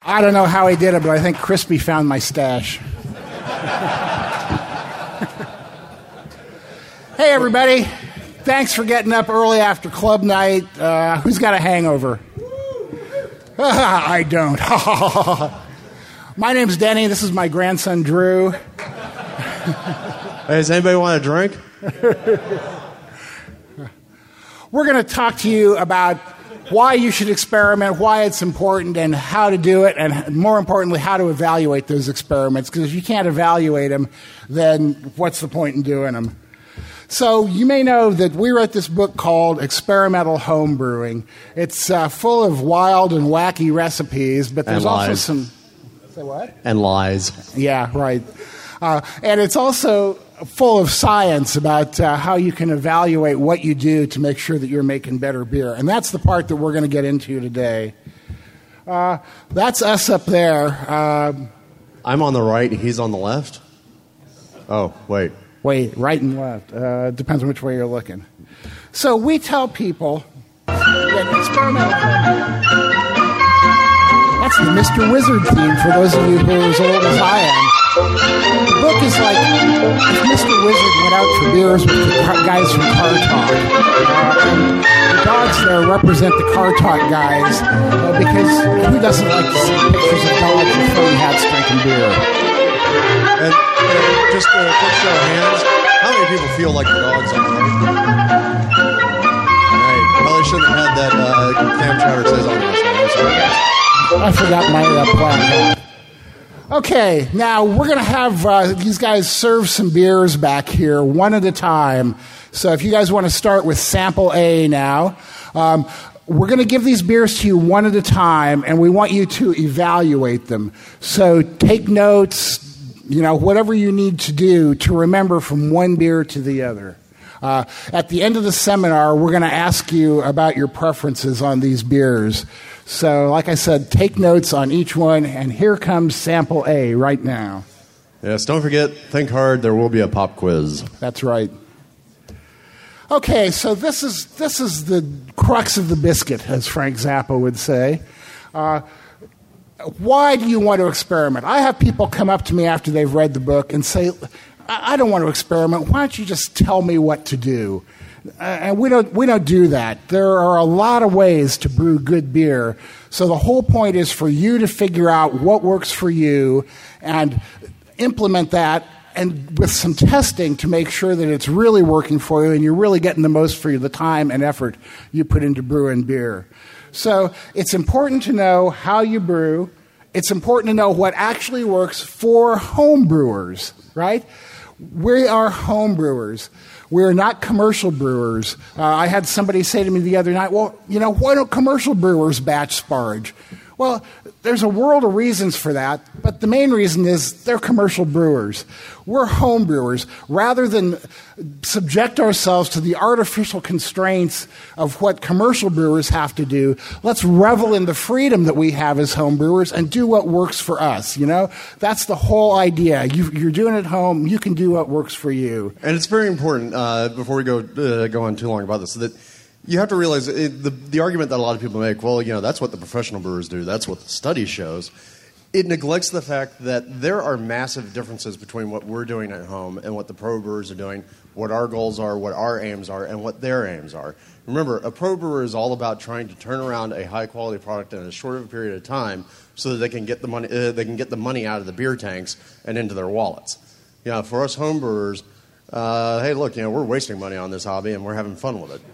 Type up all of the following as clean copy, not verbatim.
I don't know how he did it, but I think Crispy found my stash. Hey, everybody. Thanks for getting up early after club night. Who's got a hangover? I don't. My name's Denny. This is my grandson, Drew. Hey, does anybody want a drink? We're going to talk to you about why you should experiment, why it's important, and how to do it, and more importantly, how to evaluate those experiments. Because if you can't evaluate them, then what's the point in doing them? So you may know that we wrote this book called Experimental Home Brewing. It's full of wild and wacky recipes, but there's also some... Say what? And lies. Yeah, right. And it's also full of science about how you can evaluate what you do to make sure that you're making better beer. And that's the part that we're going to get into today. That's us up there. I'm on the right, he's on the left? Oh, wait. Wait, right and left. Depends on which way you're looking. So we tell people that experimental... That's the Mr. Wizard theme for those of you who are as old as I am. The book is like if Mr. Wizard went out for beers with the guys from Car Talk. And the dogs there represent the Car Talk guys because who doesn't like to see pictures of dogs with funny hats drinking beer? And just a quick show of hands, how many people feel like the dogs on the right? Hey, probably shouldn't have had that Cam Chowder says on this one. I'm sorry, guys. I forgot my plaque. Okay, now we're going to have these guys serve some beers back here one at a time. So if you guys want to start with sample A now, we're going to give these beers to you one at a time, and we want you to evaluate them. So take notes, whatever you need to do to remember from one beer to the other. At the end of the seminar, we're going to ask you about your preferences on these beers. So, like I said, take notes on each one, and here comes sample A right now. Yes, don't forget, think hard, there will be a pop quiz. That's right. Okay, so this is the crux of the biscuit, as Frank Zappa would say. Why do you want to experiment? I have people come up to me after they've read the book and say, I don't want to experiment. Why don't you just tell me what to do? And we don't do that. There are a lot of ways to brew good beer. So the whole point is for you to figure out what works for you and implement that, and with some testing to make sure that it's really working for you and you're really getting the most for the time and effort you put into brewing beer. So it's important to know how you brew. It's important to know what actually works for home brewers, right? We are home brewers. We're not commercial brewers. I had somebody say to me the other night, well, why don't commercial brewers batch sparge? Well, there's a world of reasons for that, but the main reason is they're commercial brewers. We're home brewers. Rather than subject ourselves to the artificial constraints of what commercial brewers have to do, let's revel in the freedom that we have as home brewers and do what works for us. That's the whole idea. You're doing it at home. You can do what works for you. And it's very important, before we go on too long about this, that you have to realize the argument that a lot of people make, well, that's what the professional brewers do. That's what the study shows. It neglects the fact that there are massive differences between what we're doing at home and what the pro brewers are doing, what our goals are, what our aims are, and what their aims are. Remember, a pro brewer is all about trying to turn around a high-quality product in a short of a period of time so that they can get the money. They can get the money out of the beer tanks and into their wallets. For us home brewers, hey, look, we're wasting money on this hobby and we're having fun with it.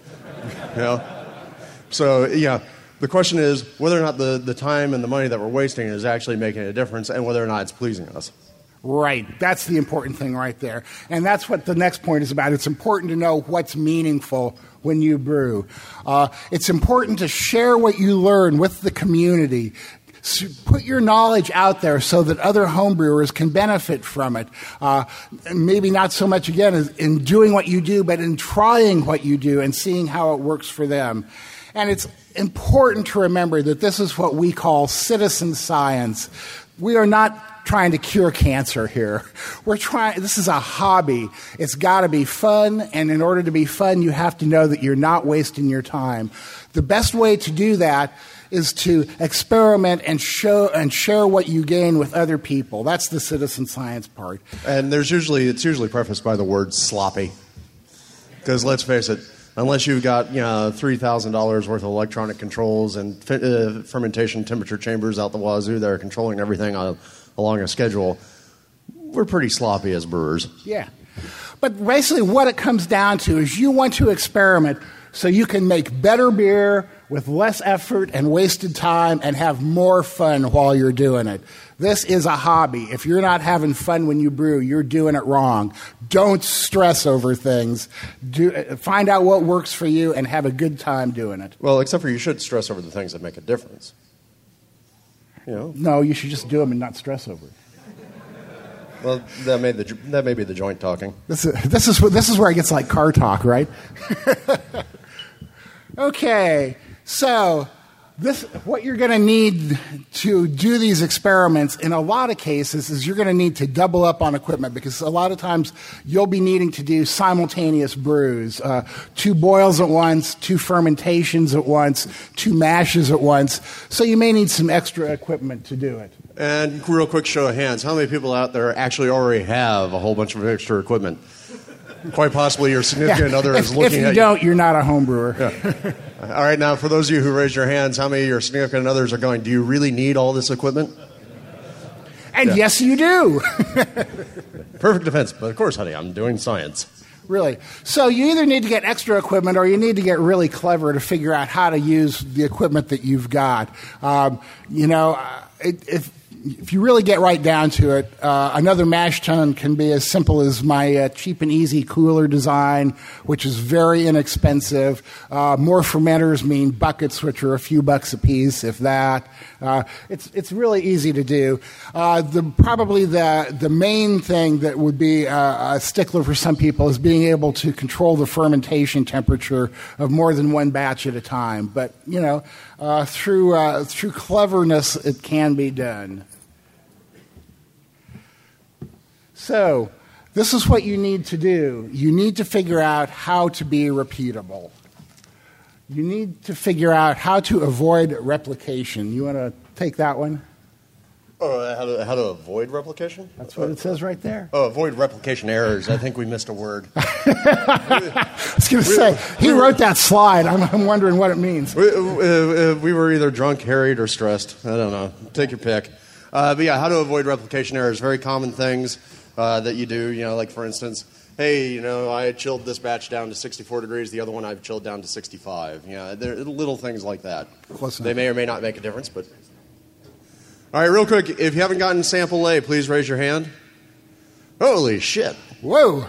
So, the question is whether or not the time and the money that we're wasting is actually making a difference and whether or not it's pleasing us. Right. That's the important thing right there. And that's what the next point is about. It's important to know what's meaningful when you brew. It's important to share what you learn with the community. Put your knowledge out there so that other homebrewers can benefit from it. Maybe not so much, again, as in doing what you do, but in trying what you do and seeing how it works for them. And it's important to remember that this is what we call citizen science. We are not trying to cure cancer here. This is a hobby. It's got to be fun, and in order to be fun, you have to know that you're not wasting your time. The best way to do that is to experiment and share what you gain with other people. That's the citizen science part. And it's usually prefaced by the word sloppy. Because let's face it, unless you've got $3,000 worth of electronic controls and fermentation temperature chambers out the wazoo that are controlling everything along a schedule, we're pretty sloppy as brewers. Yeah. But basically what it comes down to is you want to experiment so you can make better beer with less effort and wasted time and have more fun while you're doing it. This is a hobby. If you're not having fun when you brew, you're doing it wrong. Don't stress over things. Find out what works for you and have a good time doing it. Well, except for you should stress over the things that make a difference. No, you should just do them and not stress over it. Well, that may be the joint talking. This is where it gets like car talk, right? Okay, so what you're going to need to do these experiments in a lot of cases is you're going to need to double up on equipment, because a lot of times you'll be needing to do simultaneous brews, 2 boils at once, 2 fermentations at once, 2 mashes at once. So you may need some extra equipment to do it. And real quick show of hands, how many people out there actually already have a whole bunch of extra equipment? Quite possibly your significant other is looking at you. If you don't, you're not a home brewer. Yeah. All right, now for those of you who raised your hands, how many of your significant others are going, do you really need all this equipment? And yes, you do. Perfect defense. But of course, honey, I'm doing science. Really. So you either need to get extra equipment or you need to get really clever to figure out how to use the equipment that you've got. If you really get right down to it, another mash tun can be as simple as my cheap and easy cooler design, which is very inexpensive. More fermenters mean buckets, which are a few bucks a piece, if that. It's really easy to do. Probably the main thing that would be a stickler for some people is being able to control the fermentation temperature of more than one batch at a time. But through cleverness, it can be done. So, this is what you need to do. You need to figure out how to be repeatable. You need to figure out how to avoid replication. You want to take that one? Oh, how to avoid replication? That's what it says right there. Oh, avoid replication errors. I think we missed a word. I was going to say, he wrote that slide. I'm wondering what it means. We were either drunk, harried, or stressed. I don't know. Take your pick. But yeah, how to avoid replication errors. Very common things that you do. Like for instance, hey, I chilled this batch down to 64 degrees. The other one I've chilled down to 65. There are little things like that. They may or may not make a difference, but... All right, real quick, if you haven't gotten sample A, please raise your hand. Holy shit. Whoa.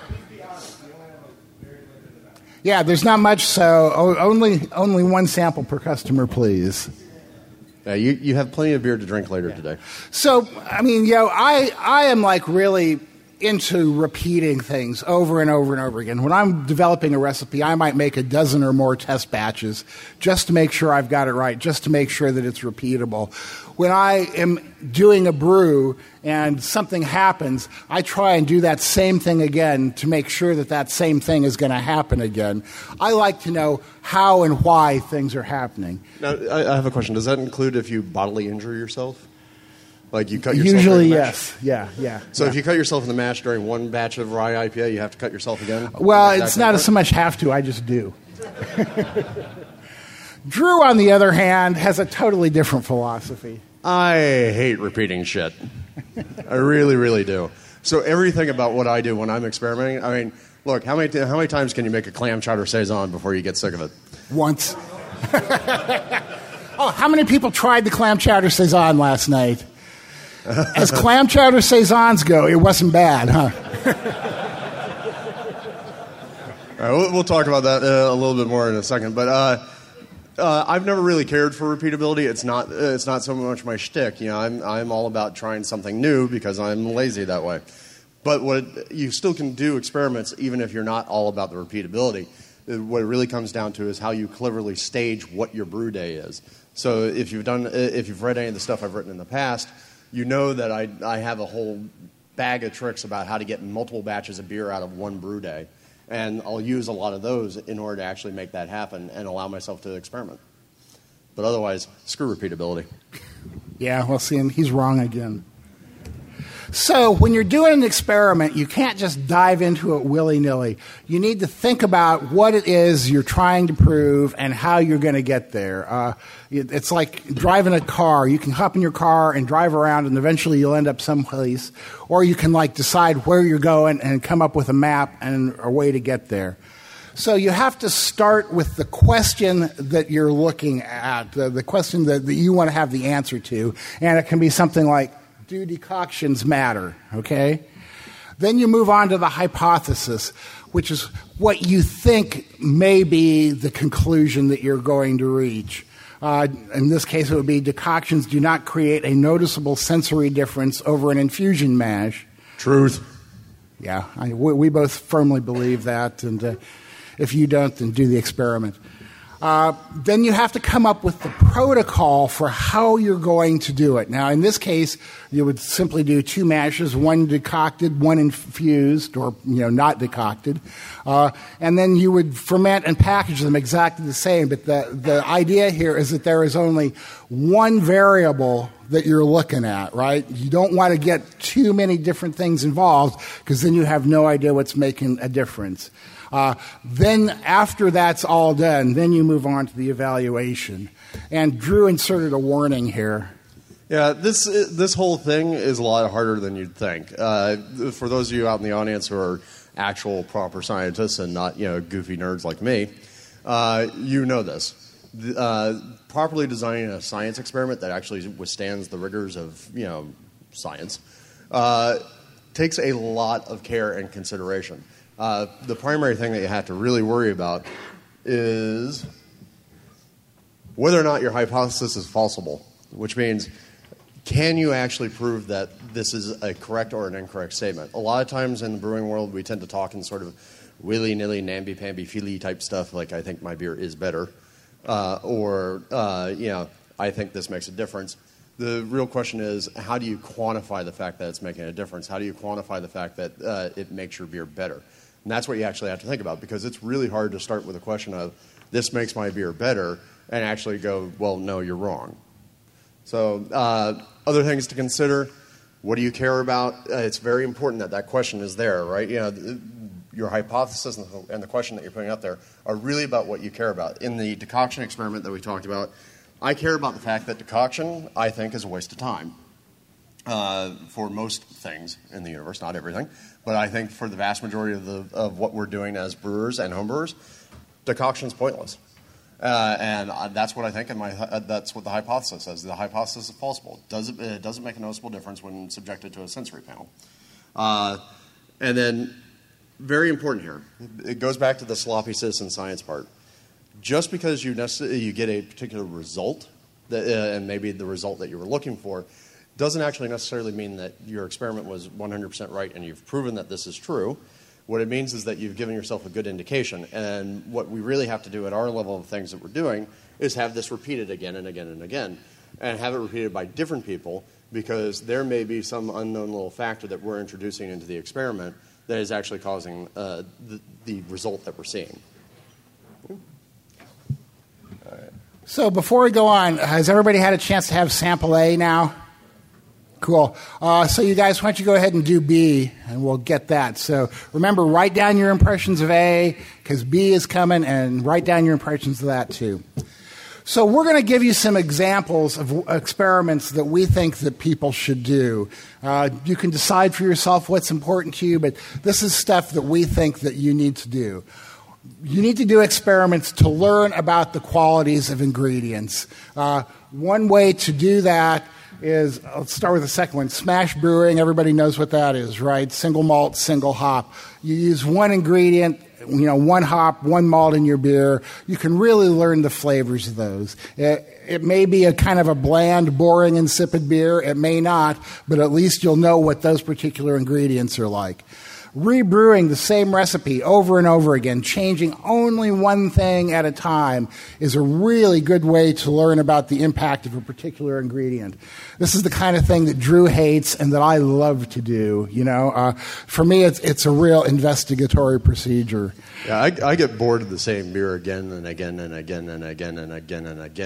Yeah, there's not much, so only one sample per customer, please. Yeah, you have plenty of beer to drink later today. So, I am like really into repeating things over and over and over again. When I'm developing a recipe, I might make a dozen or more test batches just to make sure I've got it right, just to make sure that it's repeatable. When I am doing a brew and something happens, I try and do that same thing again to make sure that same thing is going to happen again. I like to know how and why things are happening. Now, I have a question. Does that include if you bodily injure yourself? Like you cut yourself Usually, during the mash? yes. Yeah. So if you cut yourself in the mash during one batch of rye IPA, you have to cut yourself again? Well, it's not so much have to, I just do. Drew, on the other hand, has a totally different philosophy. I hate repeating shit. I really, really do. So everything about what I do when I'm experimenting, look, how many times can you make a clam chowder saison before you get sick of it? Once. Oh, how many people tried the clam chowder saison last night? As clam chowder saisons go, it wasn't bad, huh? All right, we'll talk about that a little bit more in a second. But I've never really cared for repeatability. It's not so much my shtick. I'm all about trying something new because I'm lazy that way. But what you still can do experiments even if you're not all about the repeatability. What it really comes down to is how you cleverly stage what your brew day is. So if you've read any of the stuff I've written in the past, you know that I have a whole bag of tricks about how to get multiple batches of beer out of one brew day. And I'll use a lot of those in order to actually make that happen and allow myself to experiment. But otherwise, screw repeatability. Yeah, well, see, and he's wrong again. So when you're doing an experiment, you can't just dive into it willy-nilly. You need to think about what it is you're trying to prove and how you're going to get there. It's like driving a car. You can hop in your car and drive around, and eventually you'll end up someplace. Or you can decide where you're going and come up with a map and a way to get there. So you have to start with the question that you're looking at, the question that you want to have the answer to. And it can be something like, do decoctions matter? Okay? Then you move on to the hypothesis, which is what you think may be the conclusion that you're going to reach. In this case, it would be decoctions do not create a noticeable sensory difference over an infusion mash. Truth. Yeah, we both firmly believe that, and if you don't, then do the experiment. Then you have to come up with the protocol for how you're going to do it. Now, in this case, you would simply do 2 mashes, one decocted, one infused, or not decocted, and then you would ferment and package them exactly the same. But the idea here is that there is only one variable that you're looking at, right? You don't want to get too many different things involved because then you have no idea what's making a difference. Then after that's all done, then you move on to the evaluation. And Drew inserted a warning here. Yeah, this whole thing is a lot harder than you'd think. For those of you out in the audience who are actual proper scientists and not goofy nerds like me, you know this. Properly designing a science experiment that actually withstands the rigors of science takes a lot of care and consideration. The primary thing that you have to really worry about is whether or not your hypothesis is falsible, which means can you actually prove that this is a correct or an incorrect statement? A lot of times in the brewing world, we tend to talk in sort of willy-nilly, namby-pamby-feely type stuff, like I think my beer is better, or I think this makes a difference. The real question is, how do you quantify the fact that it's making a difference? How do you quantify the fact that it makes your beer better? And that's what you actually have to think about, because it's really hard to start with a question of, this makes my beer better, and actually go, well, no, you're wrong. So other things to consider, what do you care about? It's very important that question is there, right? Your hypothesis and the question that you're putting out there are really about what you care about. In the decoction experiment that we talked about, I care about the fact that decoction, I think, is a waste of time. For most things in the universe, not everything, but I think for the vast majority of what we're doing as brewers and homebrewers, decoction's pointless. And that's what I think, and that's what the hypothesis says. The hypothesis is falsible. It doesn't make a noticeable difference when subjected to a sensory panel. And then, very important here, it goes back to the sloppy citizen science part. Just because you get a particular result, and maybe the result that you were looking for, doesn't actually necessarily mean that your experiment was 100% right and you've proven that this is true. What it means is that you've given yourself a good indication. And what we really have to do at our level of things that we're doing is have this repeated again and again and again, and have it repeated by different people, because there may be some unknown little factor that we're introducing into the experiment that is actually causing the result that we're seeing. All right. So before we go on, has everybody had a chance to have sample A now? Cool. So you guys, why don't you go ahead and do B, and we'll get that. So remember, write down your impressions of A, because B is coming, and write down your impressions of that too. So we're going to give you some examples of experiments that we think that people should do. You can decide for yourself what's important to you, but this is stuff that we think that you need to do. You need to do experiments to learn about the qualities of ingredients. One way to do that is, let's start with the second one, smash brewing. Everybody knows what that is, right? Single malt, single hop. You use one ingredient, one hop, one malt in your beer. You can really learn the flavors of those. It may be a kind of a bland, boring, insipid beer. It may not, but at least you'll know what those particular ingredients are like. Rebrewing the same recipe over and over again, changing only one thing at a time, is a really good way to learn about the impact of a particular ingredient. This is the kind of thing that Drew hates and that I love to do. For me, it's a real investigatory procedure. Yeah, I get bored of the same beer again and again and again and again and again and again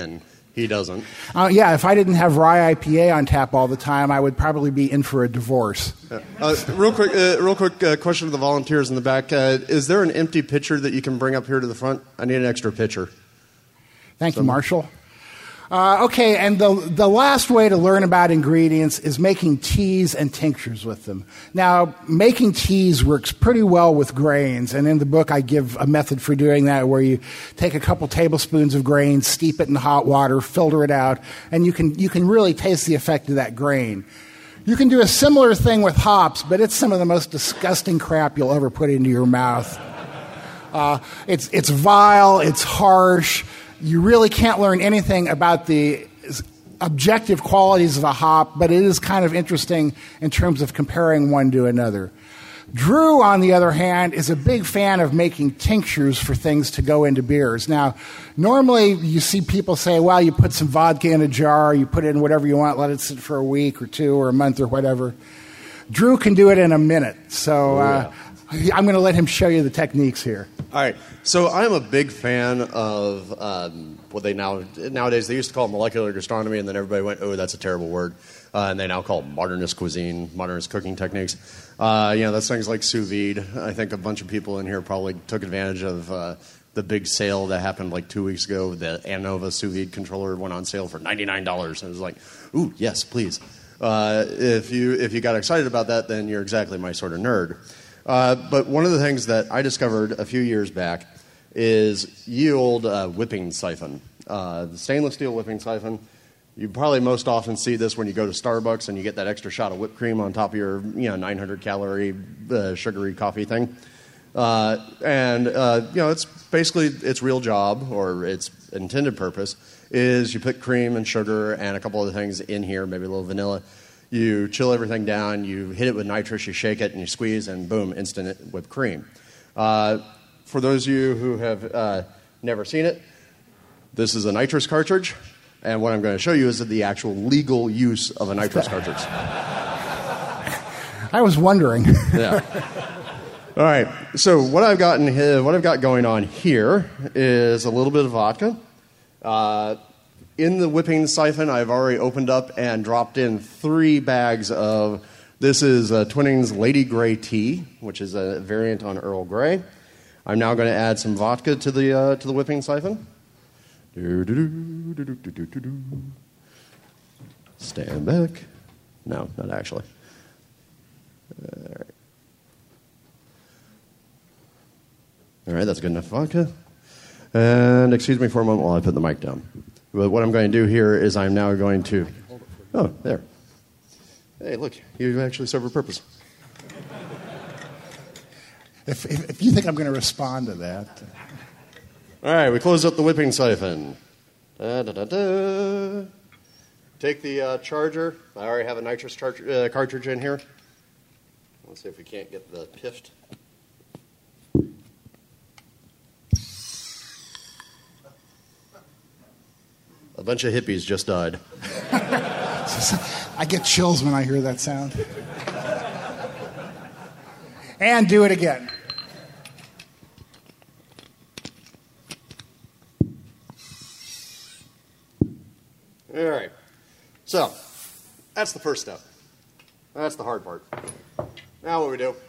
He doesn't. Yeah, if I didn't have rye IPA on tap all the time, I would probably be in for a divorce. Real quick question to the volunteers in the back. Is there an empty pitcher that you can bring up here to the front? I need an extra pitcher. Thank you, Marshall. Okay, and the last way to learn about ingredients is making teas and tinctures with them. Now, making teas works pretty well with grains, and in the book I give a method for doing that where you take a couple tablespoons of grain, steep it in hot water, filter it out, and you can really taste the effect of that grain. You can do a similar thing with hops, but it's some of the most disgusting crap you'll ever put into your mouth. It's vile, it's harsh. You really can't learn anything about the objective qualities of a hop, but it is kind of interesting in terms of comparing one to another. Drew, on the other hand, is a big fan of making tinctures for things to go into beers. Now, normally you see people say, well, you put some vodka in a jar, you put it in whatever you want, let it sit for a week or two or a month or whatever. Drew can do it in a minute, so I'm going to let him show you the techniques here. All right. So I'm a big fan of what they nowadays they used to call it molecular gastronomy, and then everybody went, oh, that's a terrible word, and they now call it modernist cuisine, modernist cooking techniques. That's things like sous vide. I think a bunch of people in here probably took advantage of the big sale that happened like 2 weeks ago. The Anova sous vide controller went on sale for $99, and it was like, ooh, yes, please. If you got excited about that, then you're exactly my sort of nerd. But one of the things that I discovered a few years back is ye old whipping siphon. The stainless steel whipping siphon. You probably most often see this when you go to Starbucks and you get that extra shot of whipped cream on top of your 900-calorie sugary coffee thing. It's basically its real job, or its intended purpose, is you put cream and sugar and a couple other things in here, maybe a little vanilla. You chill everything down, you hit it with nitrous, you shake it, and you squeeze, and boom, instant whipped cream. For those of you who have never seen it, this is a nitrous cartridge, and what I'm going to show you is the actual legal use of a nitrous cartridge. I was wondering. Yeah. All right. So what I've got going on here is a little bit of vodka. In the whipping siphon, I've already opened up and dropped in 3 bags of, this is Twinings Lady Grey Tea, which is a variant on Earl Grey. I'm now going to add some vodka to the whipping siphon. Stand back. No, not actually. All right, that's good enough vodka. And excuse me for a moment while I put the mic down. But what I'm going to do here is I'm now going to... Oh, there. Hey, look, you actually serve a purpose. If you think I'm going to respond to that... All right, we close up the whipping siphon. Da-da-da-da. Take the charger. I already have a nitrous cartridge in here. Let's see if we can't get the pift. A bunch of hippies just died. I get chills when I hear that sound. And do it again. All right. So, that's the first step. That's the hard part. Now what we do?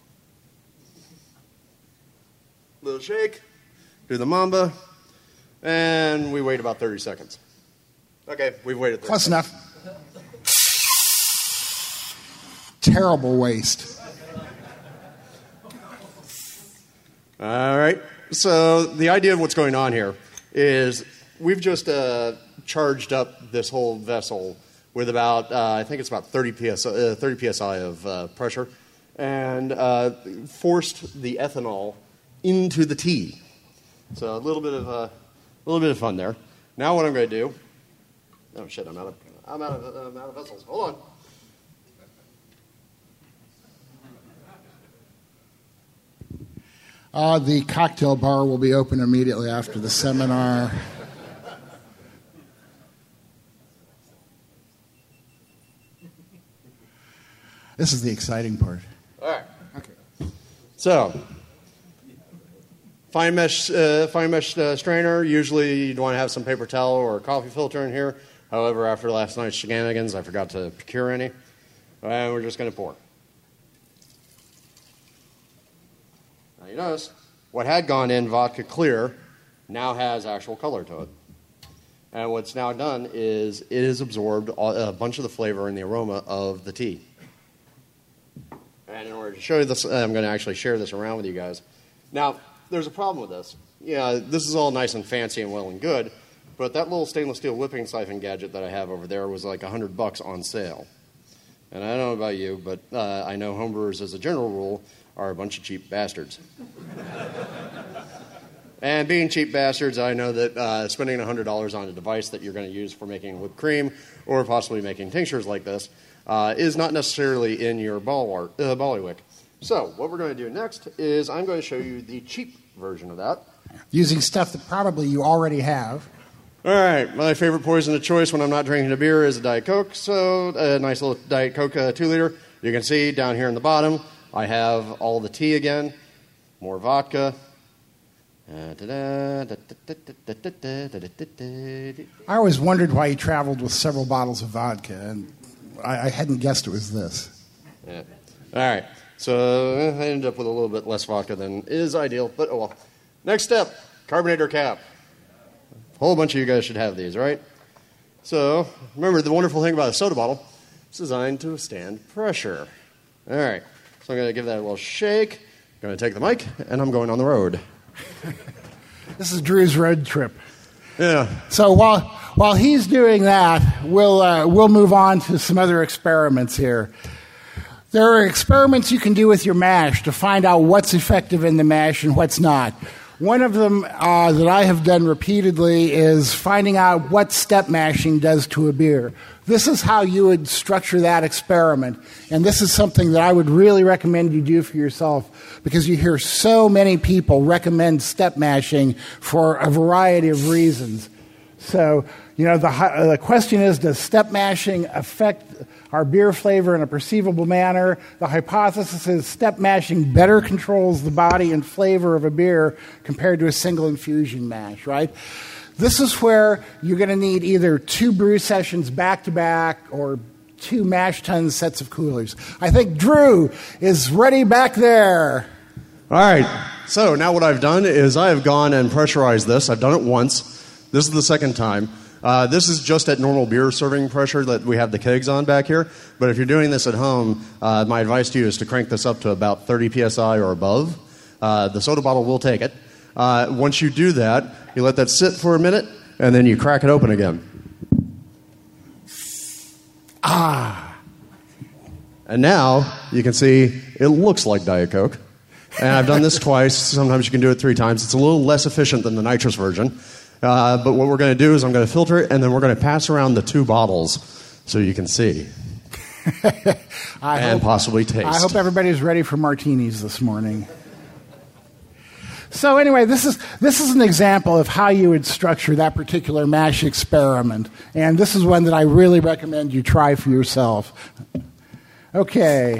Little shake, do the mamba, and we wait about 30 seconds. Okay, we've waited 30 Close seconds. enough. Terrible waste. All right. So the idea of what's going on here is we've just charged up this whole vessel with about, I think it's about 30 psi of pressure, and forced the ethanol into the tea. So a little bit of fun there. Now what I'm going to do? Oh shit! I'm out of vessels. Hold on. The cocktail bar will be open immediately after the seminar. This is the exciting part. All right. Okay. So, Fine mesh strainer. Usually you'd want to have some paper towel or a coffee filter in here. However, after last night's shenanigans, I forgot to procure any. And we're just going to pour. Now you notice what had gone in vodka clear now has actual color to it. And what's now done is it has absorbed a bunch of the flavor and the aroma of the tea. And in order to show you this, I'm going to actually share this around with you guys. Now, there's a problem with this. Yeah, this is all nice and fancy and well and good, but that little stainless steel whipping siphon gadget that I have over there was like $100 on sale. And I don't know about you, but I know homebrewers, as a general rule, are a bunch of cheap bastards. And being cheap bastards, I know that spending $100 on a device that you're going to use for making whipped cream or possibly making tinctures like this is not necessarily in your ballywick. So what we're going to do next is I'm going to show you the cheap version of that. Using stuff that probably you already have. All right, my favorite poison of choice when I'm not drinking a beer is a Diet Coke. So a nice little Diet Coke 2-liter. You can see down here in the bottom, I have all the tea again, more vodka. I always wondered why he traveled with several bottles of vodka, and I hadn't guessed it was this. Yeah. All right, so I ended up with a little bit less vodka than is ideal, but oh well. Next step, carbonator cap. A whole bunch of you guys should have these, right? So remember, the wonderful thing about a soda bottle, it's designed to withstand pressure. All right, so I'm going to give that a little shake. I'm going to take the mic, and I'm going on the road. This is Drew's road trip. Yeah. So while he's doing that, we'll move on to some other experiments here. There are experiments you can do with your mash to find out what's effective in the mash and what's not. One of them that I have done repeatedly is finding out what step mashing does to a beer. This is how you would structure that experiment, and this is something that I would really recommend you do for yourself because you hear so many people recommend step mashing for a variety of reasons. So, the question is, does step mashing affect our beer flavor in a perceivable manner? The hypothesis is step mashing better controls the body and flavor of a beer compared to a single infusion mash, right? This is where you're going to need either 2 brew sessions back-to-back or 2 mash tun sets of coolers. I think Drew is ready back there. All right. So now what I've done is I have gone and pressurized this. I've done it once. This is the second time. This is just at normal beer serving pressure that we have the kegs on back here. But if you're doing this at home, my advice to you is to crank this up to about 30 psi or above. The soda bottle will take it. Once you do that, you let that sit for a minute, and then you crack it open again. And now you can see it looks like Diet Coke. And I've done this twice. Sometimes you can do it 3 times. It's a little less efficient than the nitrous version. But what we're going to do is I'm going to filter it, and then we're going to pass around the 2 bottles so you can see and possibly taste. I hope everybody's ready for martinis this morning. So anyway, this is an example of how you would structure that particular mash experiment. And this is one that I really recommend you try for yourself. Okay.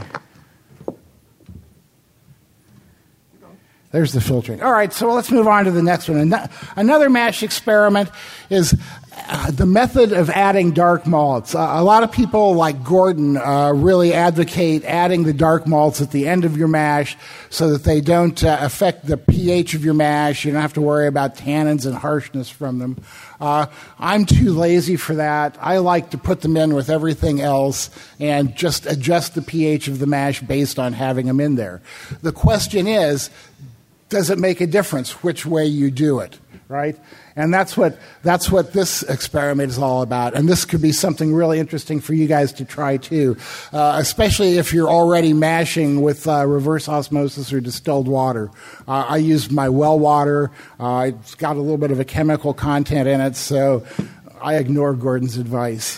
There's the filtering. All right, so let's move on to the next one. Another mash experiment is the method of adding dark malts. A lot of people, like Gordon, really advocate adding the dark malts at the end of your mash so that they don't affect the pH of your mash. You don't have to worry about tannins and harshness from them. I'm too lazy for that. I like to put them in with everything else and just adjust the pH of the mash based on having them in there. The question is, does it make a difference which way you do it, right? And that's what this experiment is all about. And this could be something really interesting for you guys to try too, especially if you're already mashing with reverse osmosis or distilled water. I use my well water. It's got a little bit of a chemical content in it, so I ignore Gordon's advice.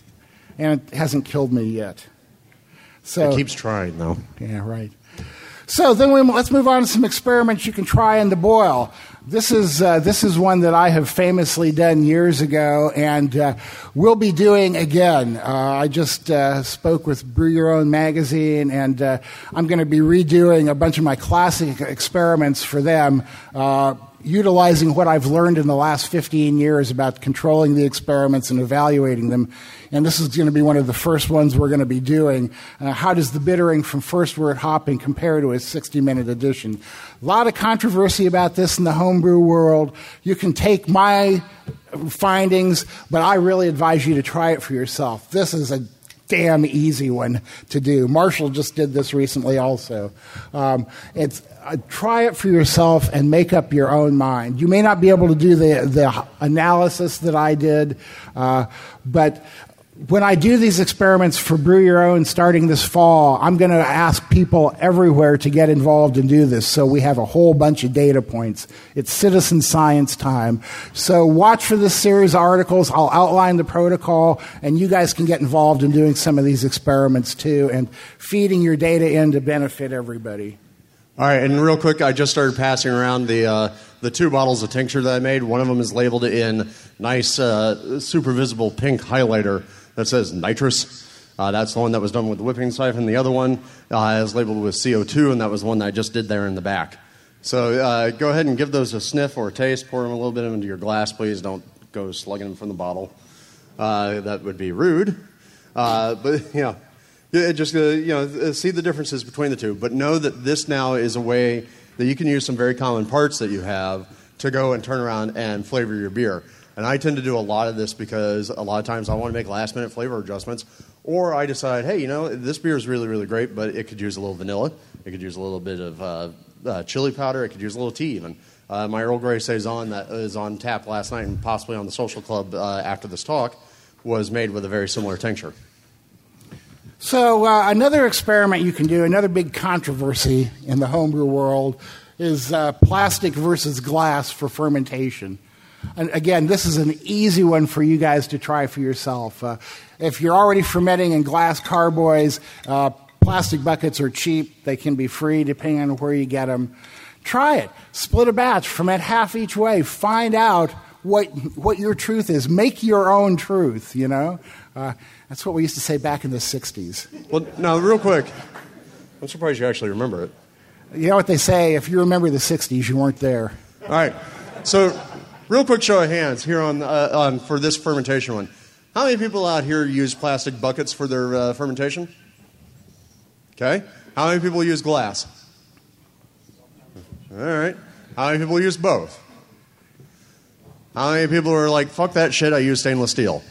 And it hasn't killed me yet. So it keeps trying, though. Yeah, right. So then let's move on to some experiments you can try in the boil. This is one that I have famously done years ago, and we'll be doing again. I just spoke with Brew Your Own magazine, and I'm going to be redoing a bunch of my classic experiments for them, utilizing what I've learned in the last 15 years about controlling the experiments and evaluating them. And this is going to be one of the first ones we're going to be doing. How does the bittering from first wort hopping compare to a 60-minute addition? A lot of controversy about this in the homebrew world. You can take my findings, but I really advise you to try it for yourself. This is a damn easy one to do. Marshall just did this recently also. Try it for yourself and make up your own mind. You may not be able to do the analysis that I did, but when I do these experiments for Brew Your Own starting this fall, I'm going to ask people everywhere to get involved and do this, so we have a whole bunch of data points. It's citizen science time. So watch for this series of articles. I'll outline the protocol, and you guys can get involved in doing some of these experiments too, and feeding your data in to benefit everybody. All right, and real quick, I just started passing around the 2 bottles of tincture that I made. One of them is labeled in nice, super visible pink highlighter that says nitrous. That's the one that was done with the whipping siphon. The other one is labeled with CO2, and that was the one that I just did there in the back. So go ahead and give those a sniff or a taste. Pour them a little bit into your glass, please. Don't go slugging them from the bottle. That would be rude. But, just see the differences between the two. But know that this now is a way that you can use some very common parts that you have to go and turn around and flavor your beer. And I tend to do a lot of this because a lot of times I want to make last-minute flavor adjustments, or I decide, hey, this beer is really, really great, but it could use a little vanilla. It could use a little bit of chili powder. It could use a little tea even. My Earl Grey Saison that is on tap last night and possibly on the social club after this talk was made with a very similar tincture. So another experiment you can do, another big controversy in the homebrew world, is plastic versus glass for fermentation. And again, this is an easy one for you guys to try for yourself. If you're already fermenting in glass carboys, plastic buckets are cheap. They can be free depending on where you get them. Try it. Split a batch. Ferment half each way. Find out what your truth is. Make your own truth, That's what we used to say back in the 60s. Well, now, real quick, I'm surprised you actually remember it. You know what they say, if you remember the 60s, you weren't there. All right. So, real quick show of hands here on for this fermentation one. How many people out here use plastic buckets for their fermentation? Okay. How many people use glass? All right. How many people use both? How many people are like, fuck that shit, I use stainless steel?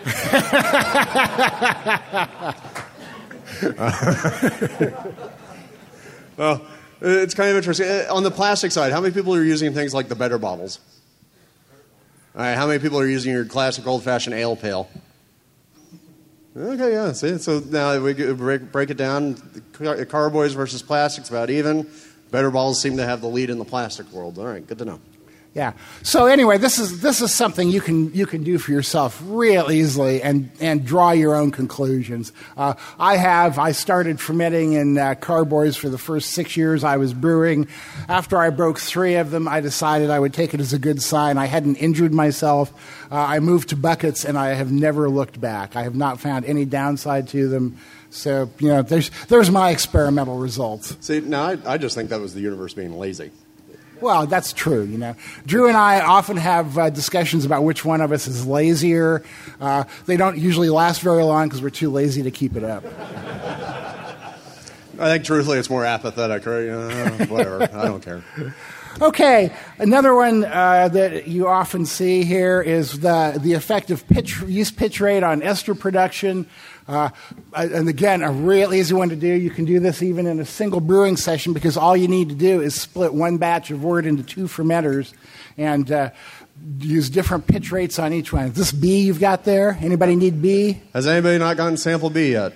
Well, it's kind of interesting. On the plastic side, how many people are using things like the better bottles? All right, how many people are using your classic old-fashioned ale pail? Okay, yeah, see? So now we break it down. Carboys versus plastics, about even. Better bottles seem to have the lead in the plastic world. All right, good to know. Yeah. So anyway, this is something you can do for yourself real easily and draw your own conclusions. I started fermenting in carboys for the first 6 years I was brewing. After I broke 3 of them, I decided I would take it as a good sign. I hadn't injured myself. I moved to buckets, and I have never looked back. I have not found any downside to them. So there's my experimental results. See, now I just think that was the universe being lazy. Well, that's true, Drew and I often have discussions about which one of us is lazier. They don't usually last very long because we're too lazy to keep it up. I think, truthfully, it's more apathetic, right? Whatever. I don't care. Okay, another one that you often see here is the effect of yeast pitch rate on ester production. And again, a real easy one to do. You can do this even in a single brewing session because all you need to do is split one batch of wort into 2 fermenters and use different pitch rates on each one. Is this B you've got there? Anybody need B? Has anybody not gotten sample B yet?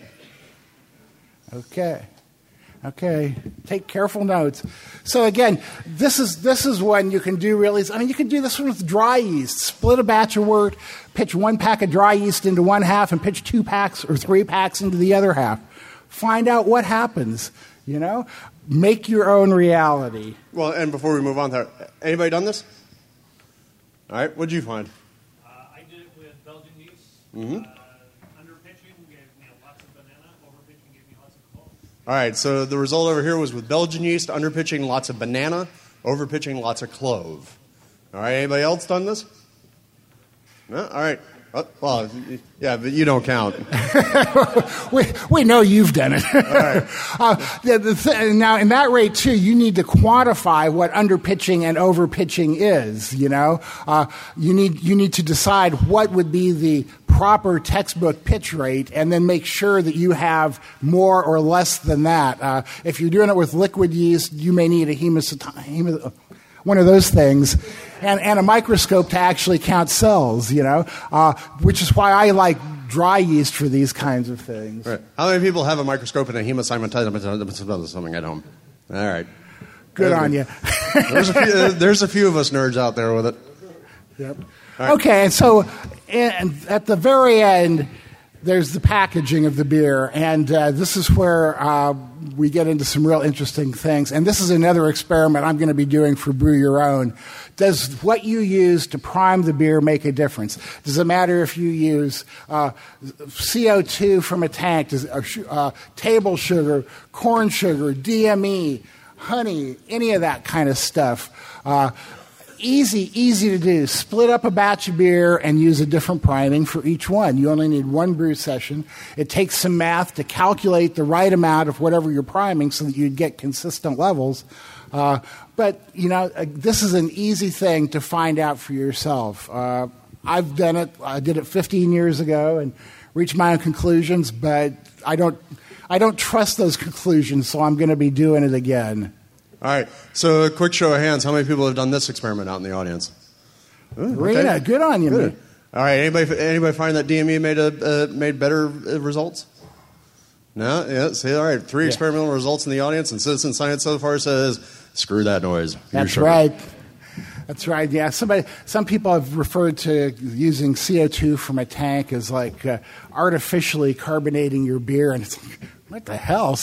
Okay. Take careful notes. So again, this is one you can do really. I mean, you can do this one with dry yeast. Split a batch of wort, pitch 1 pack of dry yeast into one half, and pitch 2 packs or 3 packs into the other half. Find out what happens. You know, make your own reality. Well, and before we move on there, anybody done this? All right, what did you find? I did it with Belgian yeast. Underpitching gave me lots of banana. Overpitching gave me lots of clove. All right, so the result over here was with Belgian yeast, underpitching lots of banana, overpitching lots of clove. All right, anybody else done this? No? All right. Well, yeah, but you don't count. we know you've done it. All right. Now, in that rate, too, you need to quantify what underpitching and overpitching is, you know. You need to decide what would be the proper textbook pitch rate and then make sure that you have more or less than that. If you're doing it with liquid yeast, you may need a one of those things, and a microscope to actually count cells, you know, which is why I like dry yeast for these kinds of things. Right. How many people have a microscope and a hemosimontizer at home? All right. Good on you. There's a few of us nerds out there with it. Yep. Right. Okay, and so at the very end, there's the packaging of the beer, and this is where we get into some real interesting things. And this is another experiment I'm going to be doing for Brew Your Own. Does what you use to prime the beer make a difference? Does it matter if you use CO2 from a tank, table sugar, corn sugar, DME, honey, any of that kind of stuff? Easy to do. Split up a batch of beer and use a different priming for each one. You only need one brew session. It takes some math to calculate the right amount of whatever you're priming so that you'd get consistent levels. But, you know, this is an easy thing to find out for yourself. I've done it. I did it 15 years ago and reached my own conclusions, but I don't trust those conclusions, so I'm going to be doing it again. All right, so a quick show of hands. How many people have done this experiment out in the audience? Rena, good on you, man. All right, anybody find that DME made better results? No? Yeah, see, all right, 3 experimental results in the audience, and Citizen Science so far says, screw that noise. That's right. That's right, yeah. Some people have referred to using CO2 from a tank as like artificially carbonating your beer, and it's like, what the hell,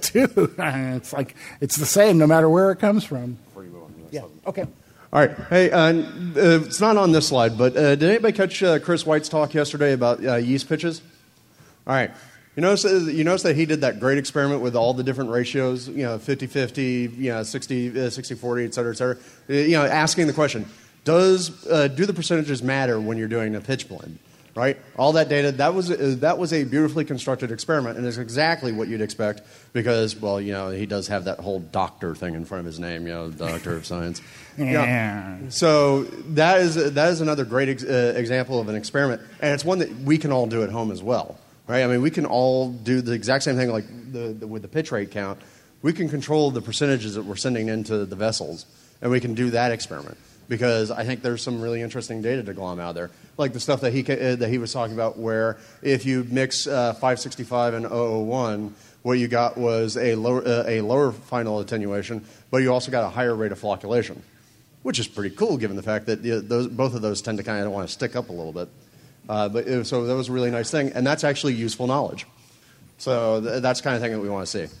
CO2? It's like it's the same no matter where it comes from. Yeah. Okay. All right. Hey, it's not on this slide, but did anybody catch Chris White's talk yesterday about yeast pitches? All right. You notice that he did that great experiment with all the different ratios, 50-50, 60-40, et cetera, et cetera. Asking the question, do the percentages matter when you're doing a pitch blend? Right? All that data, that was a beautifully constructed experiment, and it's exactly what you'd expect because, well, he does have that whole doctor thing in front of his name, doctor of science. Yeah. So that is another great example of an experiment, and it's one that we can all do at home as well. Right? I mean, we can all do the exact same thing like with the pitch rate count. We can control the percentages that we're sending into the vessels, and we can do that experiment. Because I think there's some really interesting data to glom out there, like the stuff that he was talking about, where if you mix 565 and 001, what you got was a lower final attenuation, but you also got a higher rate of flocculation, which is pretty cool given the fact that both of those tend to kind of want to stick up a little bit. So that was a really nice thing, and that's actually useful knowledge. So that's the kind of thing that we want to see.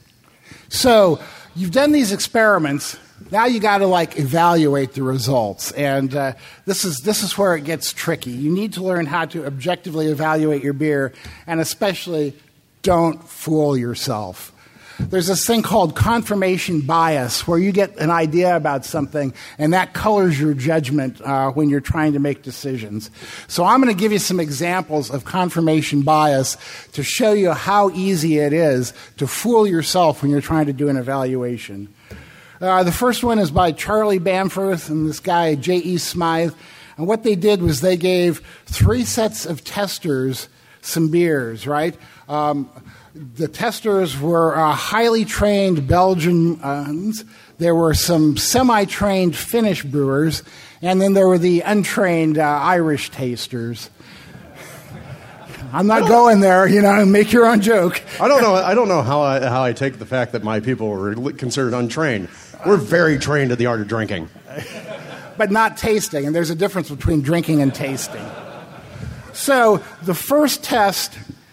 So you've done these experiments. Now you got to evaluate the results, and this is where it gets tricky. You need to learn how to objectively evaluate your beer, and especially don't fool yourself. There's this thing called confirmation bias, where you get an idea about something, and that colors your judgment when you're trying to make decisions. So I'm going to give you some examples of confirmation bias to show you how easy it is to fool yourself when you're trying to do an evaluation. The first one is by Charlie Bamforth and this guy, J.E. Smythe. And what they did was they gave 3 sets of testers some beers, right? The testers were highly trained Belgians. There were some semi-trained Finnish brewers. And then there were the untrained Irish tasters. I'm not going there, make your own joke. I don't know how I take the fact that my people were considered untrained. We're very trained at the art of drinking. But not tasting, and there's a difference between drinking and tasting. So the first test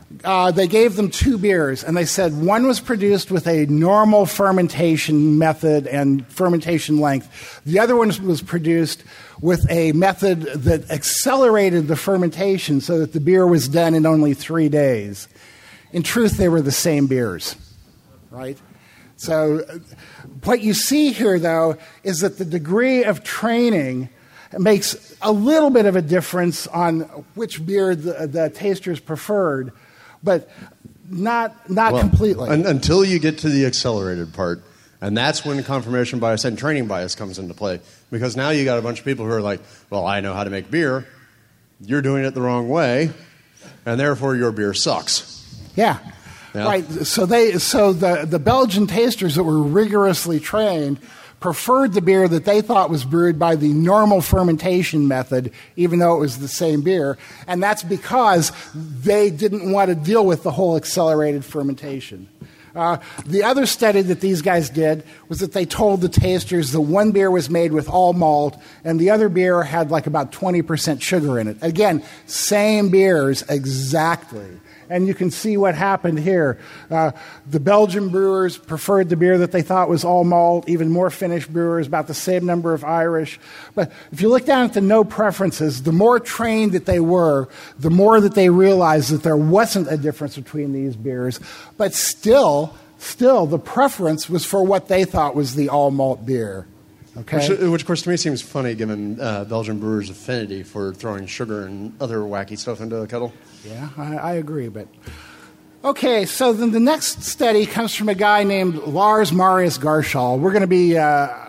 they gave them 2 beers, and they said one was produced with a normal fermentation method and fermentation length. The other one was produced with a method that accelerated the fermentation so that the beer was done in only 3 days. In truth, they were the same beers, right? So what you see here, though, is that the degree of training makes a little bit of a difference on which beer the tasters preferred, but not completely. Until you get to the accelerated part. And that's when confirmation bias and training bias comes into play. Because now you got a bunch of people who are like, well, I know how to make beer. You're doing it the wrong way, and therefore your beer sucks. Yeah. Right. So the Belgian tasters that were rigorously trained preferred the beer that they thought was brewed by the normal fermentation method, even though it was the same beer. And that's because they didn't want to deal with the whole accelerated fermentation. The other study that these guys did was that they told the tasters that one beer was made with all malt and the other beer had like about 20% sugar in it. Again, same beers exactly. And you can see what happened here. The Belgian brewers preferred the beer that they thought was all malt, even more Finnish brewers, about the same number of Irish. But if you look down at the no preferences, the more trained that they were, the more that they realized that there wasn't a difference between these beers. But still, the preference was for what they thought was the all malt beer. Okay? Which, of course, to me seems funny, given Belgian brewers' affinity for throwing sugar and other wacky stuff into a kettle. Yeah, I agree. But okay, so then the next study comes from a guy named Lars Marius Garshol. We're going to be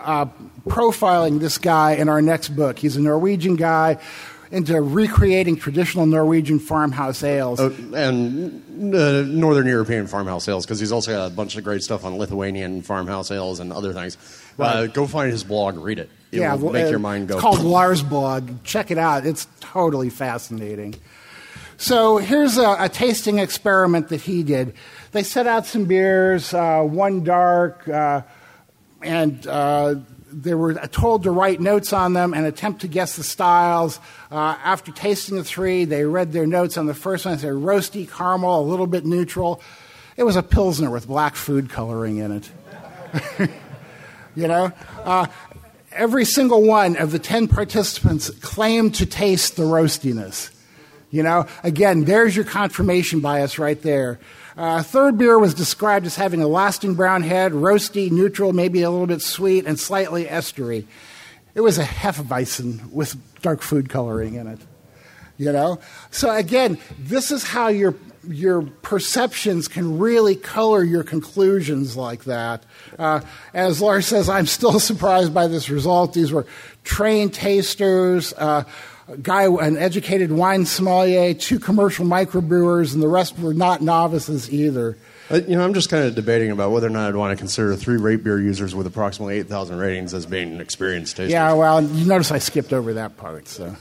profiling this guy in our next book. He's a Norwegian guy into recreating traditional Norwegian farmhouse ales. And Northern European farmhouse ales, because he's also got a bunch of great stuff on Lithuanian farmhouse ales and other things. Right. Go find his blog, read it. It will make your mind go. It's called Lars Blog. Check it out. It's totally fascinating. So here's a tasting experiment that he did. They set out some beers, one dark, and they were told to write notes on them and attempt to guess the styles. After tasting the 3, they read their notes on the first one. They said roasty, caramel, a little bit neutral. It was a Pilsner with black food coloring in it. You know? Every single one of the 10 participants claimed to taste the roastiness. You know, again, there's your confirmation bias right there. Third beer was described as having a lasting brown head, roasty, neutral, maybe a little bit sweet, and slightly estery. It was a Hefeweizen with dark food coloring in it. You know? So again, this is how your perceptions can really color your conclusions like that. As Lars says, I'm still surprised by this result. These were trained tasters, an educated wine sommelier, 2 commercial microbrewers, and the rest were not novices either. I'm just kind of debating about whether or not I'd want to consider 3 rate beer users with approximately 8,000 ratings as being experienced tasters. Yeah, well, you notice I skipped over that part. So.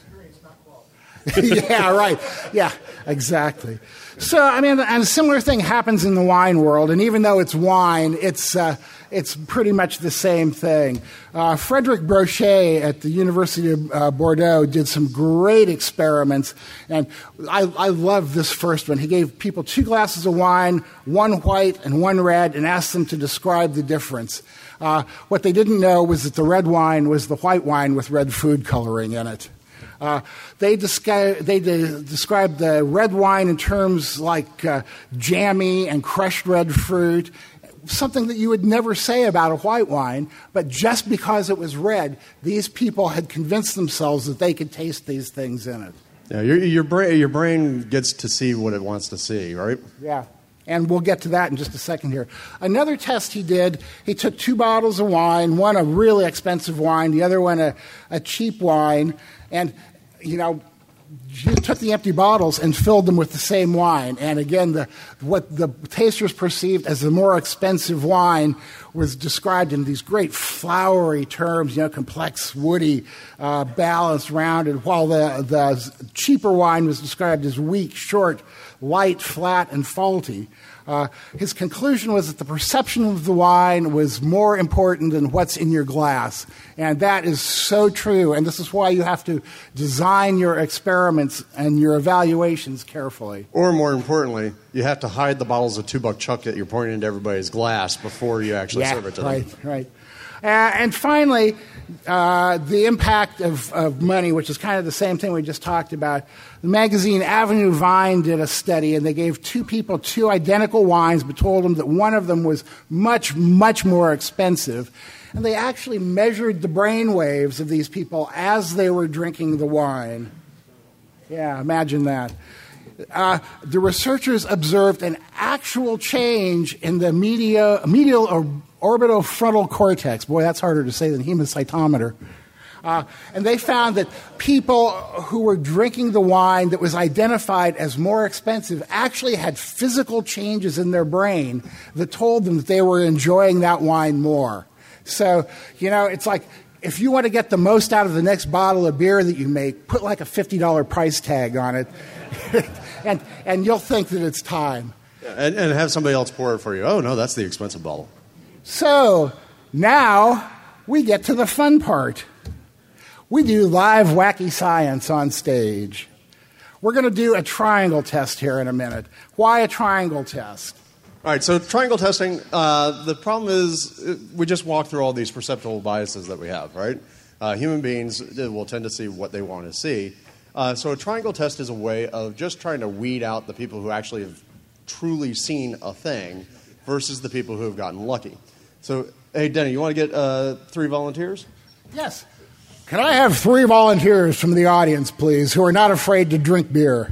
Yeah, right. Yeah, exactly. So, I mean, and a similar thing happens in the wine world, and even though it's wine, it's pretty much the same thing. Frederic Brochet at the University of Bordeaux did some great experiments, and I love this first one. He gave people 2 glasses of wine, 1 white and 1 red, and asked them to describe the difference. What they didn't know was that the red wine was the white wine with red food coloring in it. They described the red wine in terms like jammy and crushed red fruit, something that you would never say about a white wine, but just because it was red, these people had convinced themselves that they could taste these things in it. Yeah, your brain gets to see what it wants to see, right? Yeah. And we'll get to that in just a second here. Another test he did, he took 2 bottles of wine, one a really expensive wine, the other one a cheap wine, and, you took the empty bottles and filled them with the same wine. And again, what the tasters perceived as the more expensive wine was described in these great flowery terms, complex, woody, balanced, rounded, while the cheaper wine was described as weak, short, light, flat, and faulty. His conclusion was that the perception of the wine was more important than what's in your glass. And that is so true. And this is why you have to design your experiments and your evaluations carefully. Or more importantly, you have to hide the bottles of $2 Chuck that you're pouring into everybody's glass before you actually serve it to them. Right. And finally, the impact of money, which is kind of the same thing we just talked about. The magazine Avenue Vine did a study, and they gave two people two identical wines, but told them that one of them was much, much more expensive. And they actually measured the brain waves of these people as they were drinking the wine. Yeah, imagine that. The researchers observed an actual change in the medial orbitofrontal cortex. Boy, that's harder to say than hemocytometer. And they found that people who were drinking the wine that was identified as more expensive actually had physical changes in their brain that told them that they were enjoying that wine more. So, it's like if you want to get the most out of the next bottle of beer that you make, put like a $50 price tag on it, and you'll think that it's time. And have somebody else pour it for you. Oh, no, that's the expensive bottle. So now we get to the fun part. We do live wacky science on stage. We're going to do a triangle test here in a minute. Why a triangle test? All right, so triangle testing, the problem is we just walk through all these perceptual biases that we have, right? Human beings will tend to see what they want to see. So a triangle test is a way of just trying to weed out the people who actually have truly seen a thing versus the people who have gotten lucky. So, hey, Denny, you want to get 3 volunteers? Yes. Can I have 3 volunteers from the audience, please, who are not afraid to drink beer?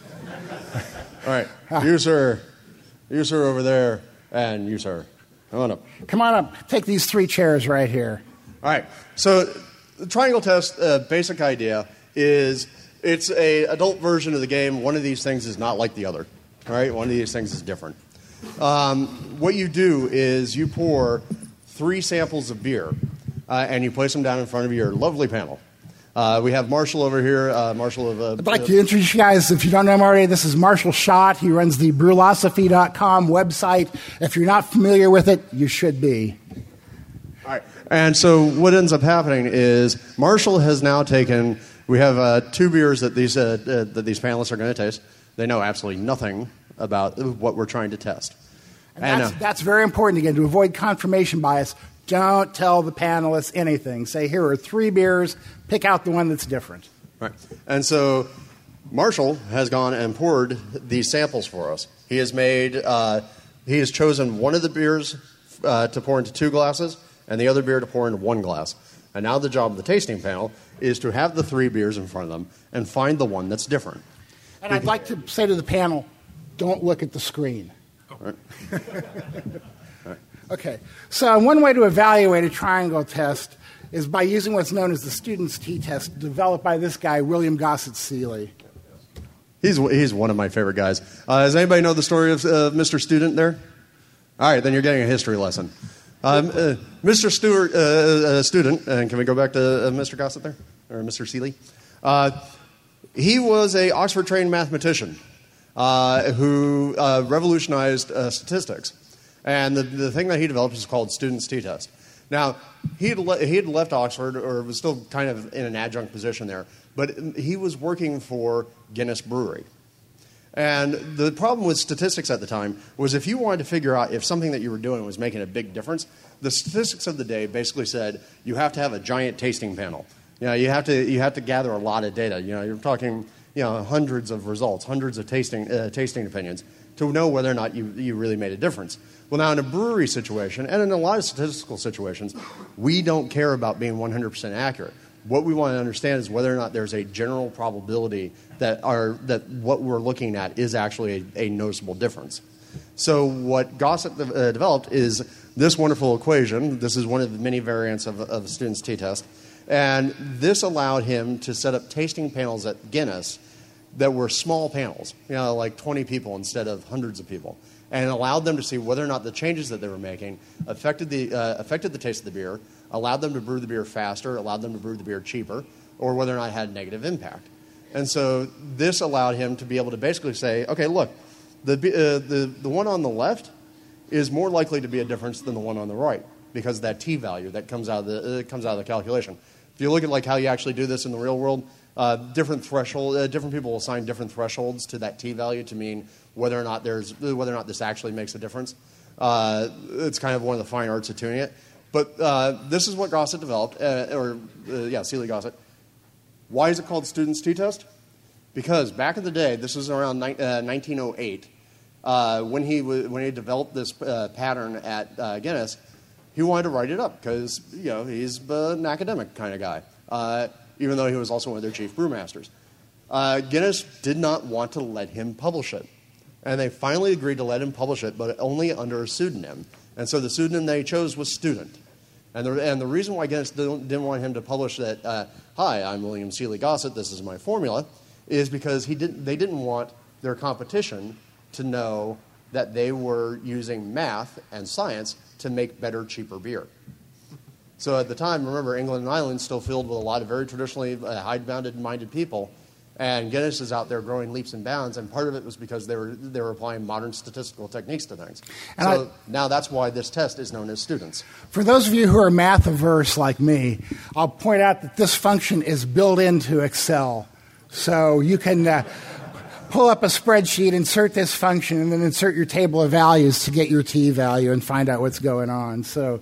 All right. You, sir. You, sir, over there. And you, sir. Come on up. Come on up. Take these 3 chairs right here. All right. So the triangle test, basic idea is it's a adult version of the game. One of these things is not like the other. All right? One of these things is different. What you do is you pour 3 samples of beer, and you place them down in front of your lovely panel. We have Marshall over here. Marshall of. I'd like to introduce you guys. If you don't know him already, this is Marshall Schott. He runs the Brulosophy.com website. If you're not familiar with it, you should be. All right. And so what ends up happening is Marshall has now taken. We have 2 beers that these panelists are going to taste. They know absolutely nothing about what we're trying to test. And that's very important, again, to avoid confirmation bias. Don't tell the panelists anything. Say, here are 3 beers. Pick out the one that's different. Right. And so Marshall has gone and poured these samples for us. He has chosen one of the beers to pour into 2 glasses and the other beer to pour into 1 glass. And now the job of the tasting panel is to have the 3 beers in front of them and find the one that's different. And I'd like to say to the panel, don't look at the screen. Right. Okay, so one way to evaluate a triangle test is by using what's known as the student's t-test, developed by this guy, William Gossett Seeley. He's one of my favorite guys. Does anybody know the story of Mr. Student there? All right, then you're getting a history lesson. Mr. Student, and can we go back to Mr. Gossett there? Or Mr. Seeley? He was an Oxford-trained mathematician who revolutionized statistics. And the thing that he developed is called student's t-test. Now, he had left Oxford, or was still kind of in an adjunct position there, but he was working for Guinness Brewery. And the problem with statistics at the time was if you wanted to figure out if something that you were doing was making a big difference, the statistics of the day basically said you have to have a giant tasting panel. You have to gather a lot of data. You're talking hundreds of results, hundreds of tasting opinions to know whether or not you really made a difference. Well, now in a brewery situation, and in a lot of statistical situations, we don't care about being 100% accurate. What we want to understand is whether or not there's a general probability that what we're looking at is actually a noticeable difference. So what Gossett developed is this wonderful equation. This is one of the many variants of a student's t-test. And this allowed him to set up tasting panels at Guinness that were small panels, like 20 people instead of hundreds of people, and allowed them to see whether or not the changes that they were making affected the taste of the beer, allowed them to brew the beer faster, allowed them to brew the beer cheaper, or whether or not it had a negative impact. And so this allowed him to be able to basically say, okay, look, the one on the left is more likely to be a difference than the one on the right because of that t value that comes out of the calculation. If you look at like how you actually do this in the real world, different people will assign different thresholds to that t value to mean whether or not this actually makes a difference. It's kind of one of the fine arts of tuning it. But this is what Gossett developed, Seeley-Gossett. Why is it called student's t-test? Because back in the day, this was around 1908, when he developed this pattern at Guinness, he wanted to write it up because he's an academic kind of guy, even though he was also one of their chief brewmasters. Guinness did not want to let him publish it, and they finally agreed to let him publish it, but only under a pseudonym. And so the pseudonym they chose was Student. And the reason why Guinness didn't want him to publish that, hi, I'm William Seeley-Gossett, this is my formula, is because they didn't want their competition to know that they were using math and science to make better, cheaper beer. So at the time, remember, England and Ireland still filled with a lot of very traditionally high-minded people, and Guinness is out there growing leaps and bounds, and part of it was because they were applying modern statistical techniques to things. And now that's why this test is known as students. For those of you who are math averse like me, I'll point out that this function is built into Excel. So you can pull up a spreadsheet, insert this function, and then insert your table of values to get your t value and find out what's going on. So,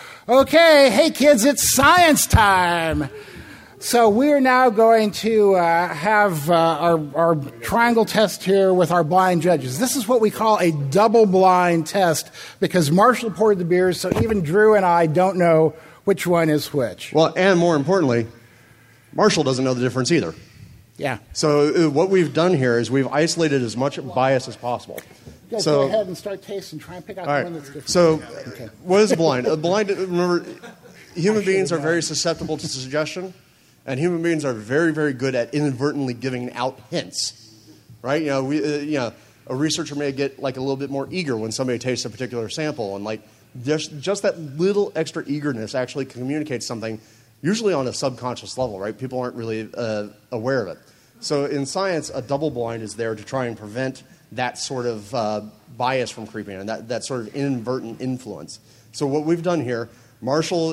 okay, hey kids, it's science time. So we're now going to have our triangle test here with our blind judges. This is what we call a double-blind test because Marshall poured the beers, so even Drew and I don't know which one is which. Well, and more importantly, Marshall doesn't know the difference either. Yeah. So what we've done here is we've isolated as much bias as possible. You guys go ahead and start tasting. Try and pick out the one that's different. So what is a blind? A blind, remember, human beings are very susceptible to suggestion. And human beings are very, very good at inadvertently giving out hints, right? A researcher may get like a little bit more eager when somebody tastes a particular sample, and like just that little extra eagerness actually communicates something, usually on a subconscious level, right? People aren't really aware of it. So in science, a double blind is there to try and prevent that sort of bias from creeping in, that sort of inadvertent influence. So what we've done here. Marshall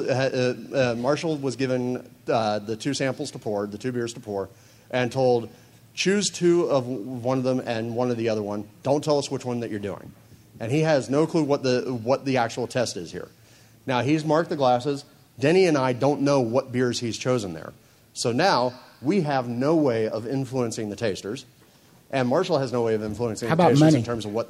was given the two samples to pour, the two beers to pour, and told, choose two of one of them and one of the other one. Don't tell us which one that you're doing. And he has no clue what the actual test is here. Now, he's marked the glasses. Denny and I don't know what beers he's chosen there. So now we have no way of influencing the tasters, and Marshall has no way of influencing the tasters in terms of what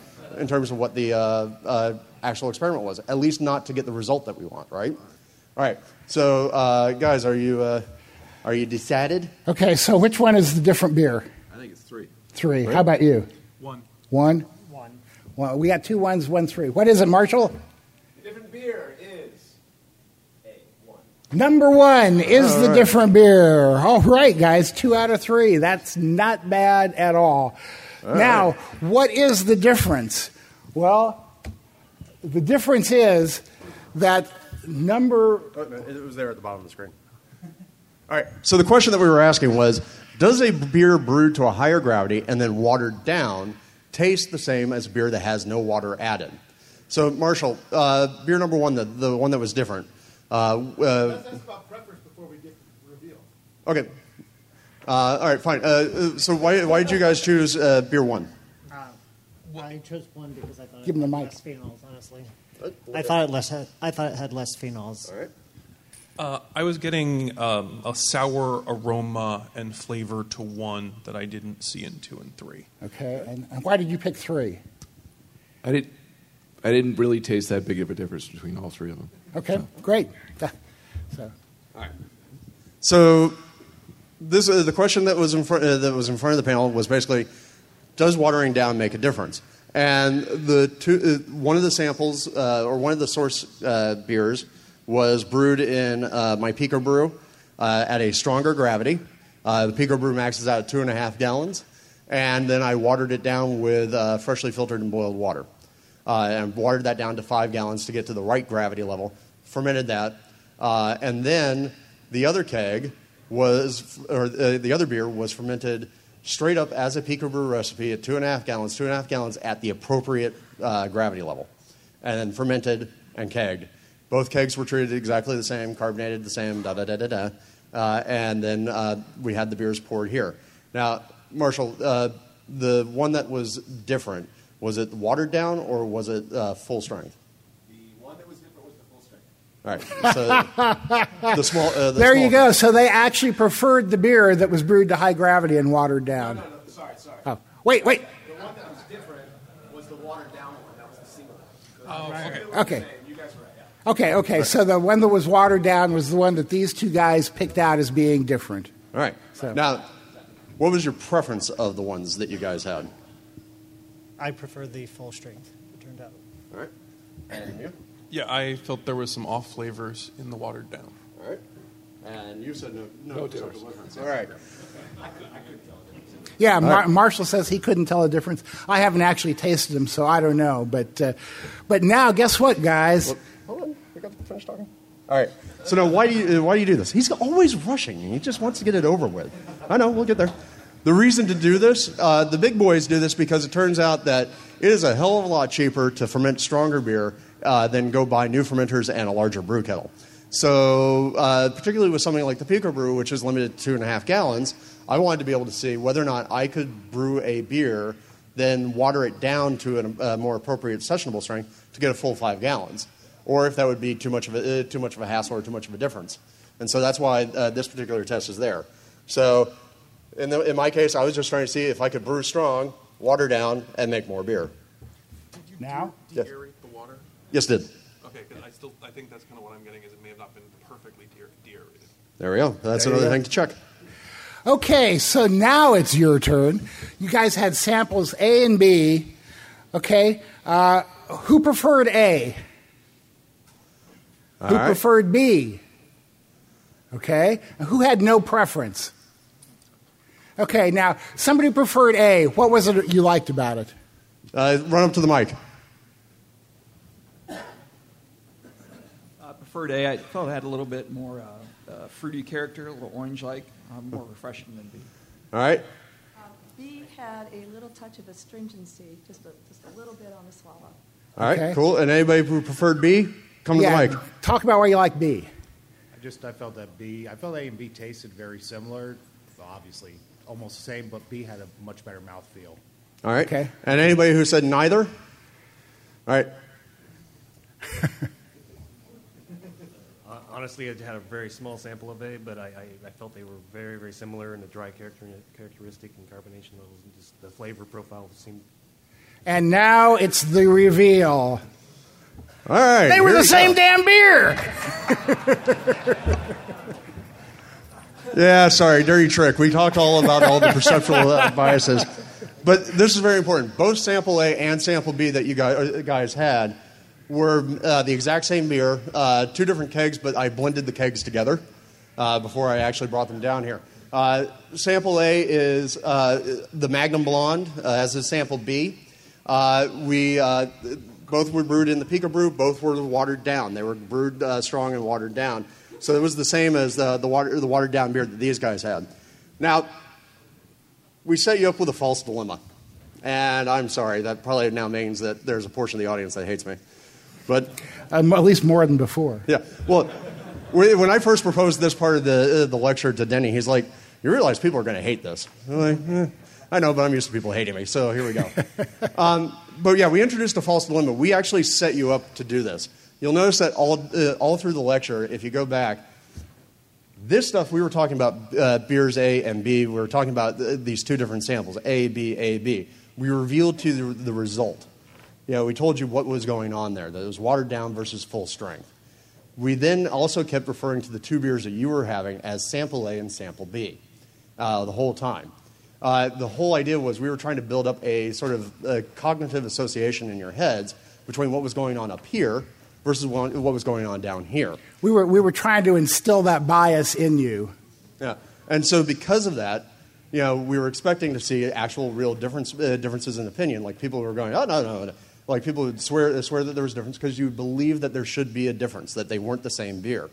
the actual experiment was, at least not to get the result that we want, right? All right. So, guys, are you decided? Okay, so which one is the different beer? I think it's 3. 3. Right. How about you? 1. 1? 1. Well, we got 2 1s, 1 3. What is it, Marshall? The different beer is A1. Number 1 is the different beer. All right, guys, 2 out of 3. That's not bad at all. Now, what is the difference? Well, the difference is that It was there at the bottom of the screen. All right. So the question that we were asking was, does a beer brewed to a higher gravity and then watered down taste the same as a beer that has no water added? So, Marshall, beer number 1, the one that was different. Let's ask about preference before we get reveal. Okay. All right, fine. So why did you guys choose beer 1? I chose 1 because I thought Give it him had the mic. less phenols, honestly. I thought it had less phenols. All right. I was getting a sour aroma and flavor to 1 that I didn't see in 2 and 3. Okay, and why did you pick 3? I didn't really taste that big of a difference between all 3 of them. Okay, great. So, All right. So this the question that was in front of the panel was basically, does watering down make a difference? And one of the samples or one of the source beers was brewed in my Pico brew at a stronger gravity. The Pico brew maxes out at 2.5 gallons, and then I watered it down with freshly filtered and boiled water, and watered that down to 5 gallons to get to the right gravity level. Fermented that, and then the other keg the other beer was fermented straight up as a Pico Brew recipe at 2.5 gallons at the appropriate gravity level, and then fermented and kegged. Both kegs were treated exactly the same, carbonated the same, and then we had the beers poured here. Now, Marshall, the one that was different, was it watered down or was it full strength? The one that was different was the full strength. All right. So the small. There you go. So they actually preferred the beer that was brewed to high gravity and watered down. No, sorry. Oh, wait. The one that was different was the watered down one. That was the single one. Okay. You guys were right. Yeah. Okay. So the one that was watered down was the one that these two guys picked out as being different. All right. So. Now, what was your preference of the ones that you guys had? I prefer the full strength, it turned out. All right. And you? Yeah, I felt there was some off flavors in the watered down. All right. And you said No difference. All right. Yeah, Marshall says he couldn't tell the difference. I haven't actually tasted them, so I don't know. But now, guess what, guys? Well, hold on. We got to finish talking. All right. So now, why do you do this? He's always rushing. He just wants to get it over with. I know. We'll get there. The reason to do this, the big boys do this because it turns out that it is a hell of a lot cheaper to ferment stronger beer than go buy new fermenters and a larger brew kettle. So particularly with something like the Pico Brew, which is limited to 2.5 gallons, I wanted to be able to see whether or not I could brew a beer, then water it down to a more appropriate sessionable strength to get a full 5 gallons, or if that would be too much of a hassle or too much of a difference. And so that's why this particular test is there. So in my case, I was just trying to see if I could brew strong, water down, and make more beer. Now? Yes. Deaerate the water? Yes, it did. Okay, because I think that's kind of what I'm getting is it may have not been perfectly deaerated. There we go. That's There you another go. thing to check. Okay, so now it's your turn. You guys had samples A and B. Okay, who preferred A? Who right. preferred B? Okay, and who had no preference? Okay, now somebody preferred A. What was it you liked about it? Run up to the mic. Preferred A. I felt it had a little bit more fruity character, a little orange-like, more refreshing than B. All right. B had a little touch of astringency, just a little bit on the swallow. All right, Okay. cool. And anybody who preferred B, come to the mic. Talk about why you like B. I felt that I felt A and B tasted very similar. Well, obviously, almost the same, but B had a much better mouthfeel. All right. Okay. And anybody who said neither? All right. Honestly, I had a very small sample of A, but I felt they were very, very similar in the dry characteristic and carbonation levels, and just the flavor profile seemed. And now it's the reveal. All right. They were here the we same go. damn beer. Yeah, sorry, dirty trick. We talked all about all the perceptual biases. But this is very important. Both sample A and sample B that you guys had were the exact same beer, 2 different kegs, but I blended the kegs together before I actually brought them down here. Sample A is the Magnum Blonde, as is sample B. Both were brewed in the Pico Brew. Both were watered down. They were brewed strong and watered down. So it was the same as the watered down beer that these guys had. Now, we set you up with a false dilemma. And I'm sorry, that probably now means that there's a portion of the audience that hates me. But At least more than before. yeah, well, when I first proposed this part of the lecture to Denny, he's like, "You realize people are going to hate this." I'm like, I know, but I'm used to people hating me, so here we go. But yeah, we introduced a false dilemma. We actually set you up to do this. You'll notice that all through the lecture, if you go back, this stuff we were talking about beers A and B. We were talking about these 2 different samples, A, B, A, B. We revealed to you the result. We told you what was going on there, that it was watered down versus full strength. We then also kept referring to the 2 beers that you were having as sample A and sample B the whole time. The whole idea was we were trying to build up a sort of cognitive association in your heads between what was going on up here versus what was going on down here. We were trying to instill that bias in you. Yeah, and so because of that, we were expecting to see actual real differences in opinion. Like people were going, oh, no. Like people would swear that there was a difference because you believe that there should be a difference, that they weren't the same beer.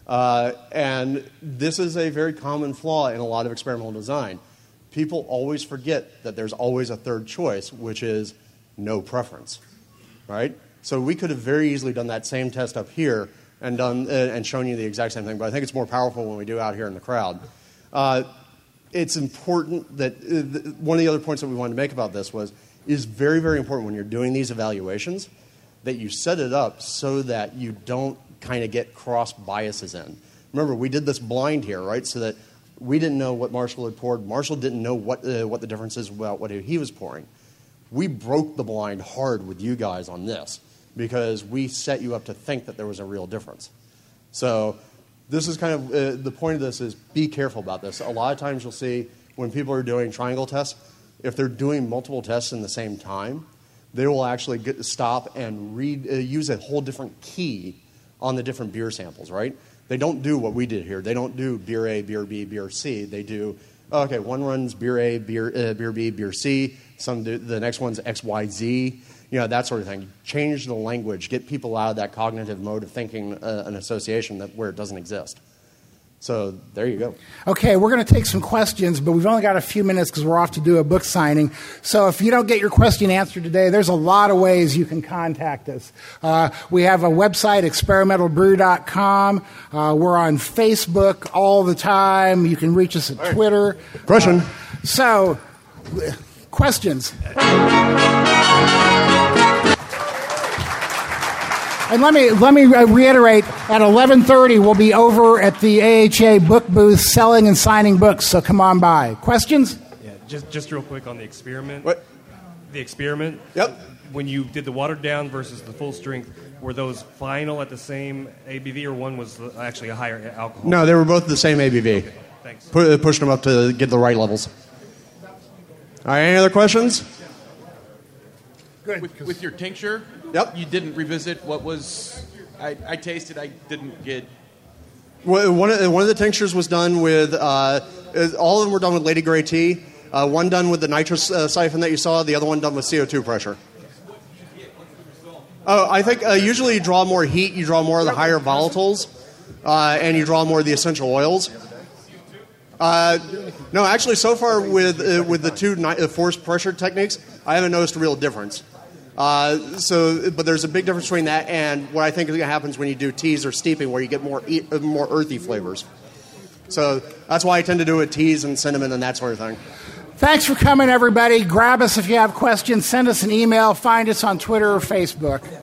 And this is a very common flaw in a lot of experimental design. People always forget that there's always a third choice, which is no preference, right? So we could have very easily done that same test up here and shown you the exact same thing, but I think it's more powerful when we do out here in the crowd. It's important that one of the other points that we wanted to make about this is very, very important when you're doing these evaluations that you set it up so that you don't kind of get cross biases in. Remember, we did this blind here, right? So that we didn't know what Marshall had poured. Marshall didn't know what the difference is about what he was pouring. We broke the blind hard with you guys on this because we set you up to think that there was a real difference. So this is kind of the point of this is be careful about this. A lot of times you'll see when people are doing triangle tests, if they're doing multiple tests in the same time, they will actually stop and use a whole different key on the different beer samples, right? They don't do what we did here. They don't do beer A, beer B, beer C. They do, okay, one runs beer A, beer B, beer C. The next one's X, Y, Z. You know, that sort of thing. Change the language. Get people out of that cognitive mode of thinking an association where it doesn't exist. So there you go. Okay, we're going to take some questions, but we've only got a few minutes because we're off to do a book signing. So if you don't get your question answered today, there's a lot of ways you can contact us. We have a website, experimentalbrew.com. We're on Facebook all the time. You can reach us at Twitter. Question. So, questions. And let me reiterate, at 11:30 we'll be over at the AHA book booth selling and signing books, so come on by. Questions? Yeah, just real quick on the experiment. What? The experiment? Yep. When you did the watered down versus the full strength, were those final at the same ABV or one was actually a higher alcohol? No, they were both the same ABV. Okay, thanks. Pushed them up to get the right levels. All right, any other questions? Good. With your tincture, yep. You didn't revisit what was... I tasted, I didn't get... One of the tinctures was done with... all of them were done with Lady Grey tea. One done with the nitrous siphon that you saw. The other one done with CO2 pressure. Oh, I think usually you draw more heat. You draw more of the higher volatiles. And you draw more of the essential oils. No, actually, so far with the two forced pressure techniques, I haven't noticed a real difference. But there's a big difference between that and what I think happens when you do teas or steeping, where you get more earthy flavors. So that's why I tend to do it teas and cinnamon and that sort of thing. Thanks for coming, everybody. Grab us if you have questions. Send us an email. Find us on Twitter or Facebook.